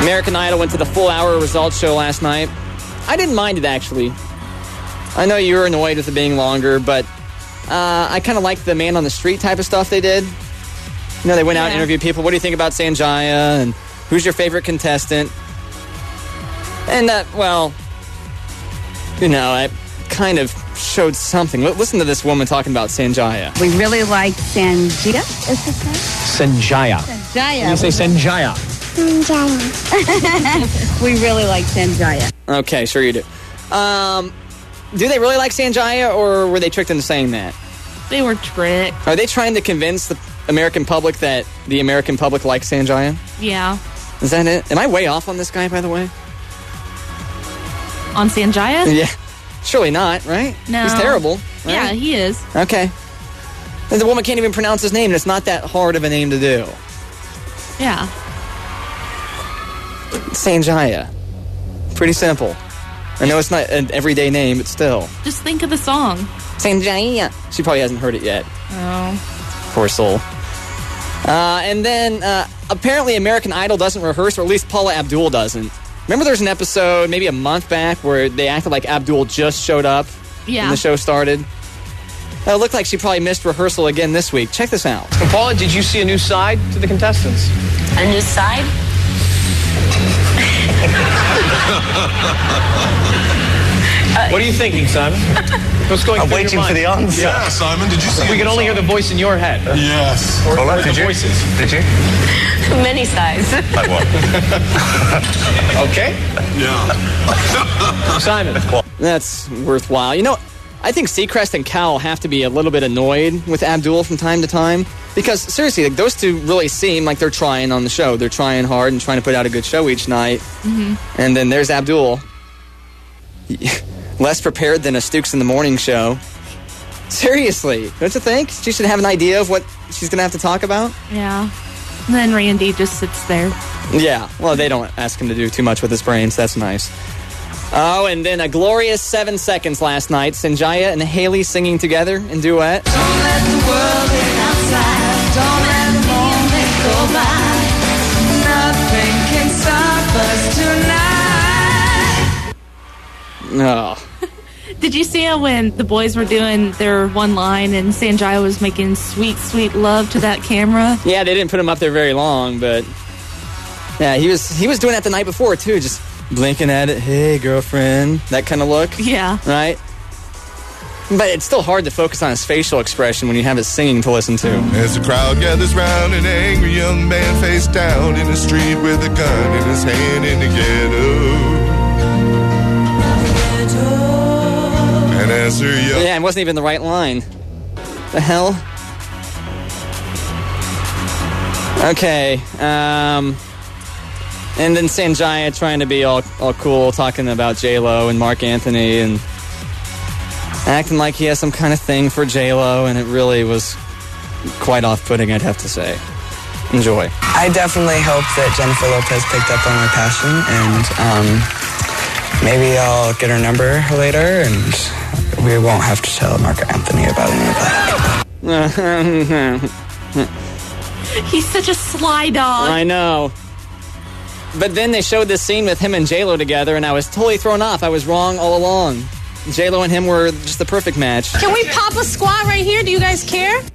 American Idol went to the full-hour results show last night. I didn't mind it, actually. I know you were annoyed with it being longer, but I kind of liked the man on the street type of stuff they did. You know, they went out and interviewed people. What do you think about Sanjaya? And who's your favorite contestant? And, it kind of showed something. Listen to this woman talking about Sanjaya. We really like Sanjaya, is his name? Sanjaya. Sanjaya. You say Sanjaya. Sanjaya. We really like Sanjaya. Okay, sure you do. Do they really like Sanjaya, or were they tricked into saying that? They were tricked. Are they trying to convince the American public that the American public likes Sanjaya? Yeah. Is that it? Am I way off on this guy, by the way? On Sanjaya? Yeah. Surely not, right? No. He's terrible, right? Yeah, he is. Okay. And the woman can't even pronounce his name, and it's not that hard of a name to do. Yeah. Sanjaya. Pretty simple. I know it's not an everyday name, but still. Just think of the song. Sanjaya. She probably hasn't heard it yet. Oh. Poor soul. And then, apparently American Idol doesn't rehearse, or at least Paula Abdul doesn't. Remember there's an episode, maybe a month back, where they acted like Abdul just showed up when the show started? It looked like she probably missed rehearsal again this week. Check this out. Paula, did you see a new side to the contestants? A new side? What are you thinking, Simon? What's going I'm through your waiting mind? for the answer. Yeah, Simon, did you see We it? can only hear the voice in your head. Yes. Or Paula, the did you? voices. Did you? Many sides. Like what? Okay. Yeah. Simon. That's worthwhile. You know, I think Seacrest and Cowell have to be a little bit annoyed with Abdul from time to time. Because, seriously, like, those two really seem like they're trying on the show. They're trying hard and trying to put out a good show each night. Mm-hmm. And then there's Abdul. Less prepared than a Stooks in the Morning show. Seriously, don't you think? She should have an idea of what she's going to have to talk about? Yeah. And then Randy just sits there. Yeah, well, they don't ask him to do too much with his brains. That's nice. Oh, and then a glorious 7 seconds last night. Sanjaya and Haley singing together in duet. Don't let the world get outside. Don't let the moment go by. Nothing can stop us tonight. Oh. Did you see when the boys were doing their one line and Sanjaya was making sweet, sweet love to that camera? Yeah, they didn't put him up there very long, but yeah, he was doing that the night before too, just blinking at it. Hey, girlfriend, that kind of look. Yeah. Right? But it's still hard to focus on his facial expression when you have his singing to listen to. As the crowd gathers round, an angry young man face down in the street with a gun in his hand in the ghetto. And as her young... Yeah, it wasn't even the right line. The hell? Okay, and then Sanjaya trying to be all cool, talking about J-Lo and Mark Anthony, and acting like he has some kind of thing for J-Lo, and it really was quite off-putting, I'd have to say. Enjoy. I definitely hope that Jennifer Lopez picked up on my passion, and maybe I'll get her number later, and we won't have to tell Mark Anthony about any of that. He's such a sly dog. I know. But then they showed this scene with him and J-Lo together, and I was totally thrown off. I was wrong all along. J-Lo and him were just the perfect match. Can we pop a squat right here? Do you guys care?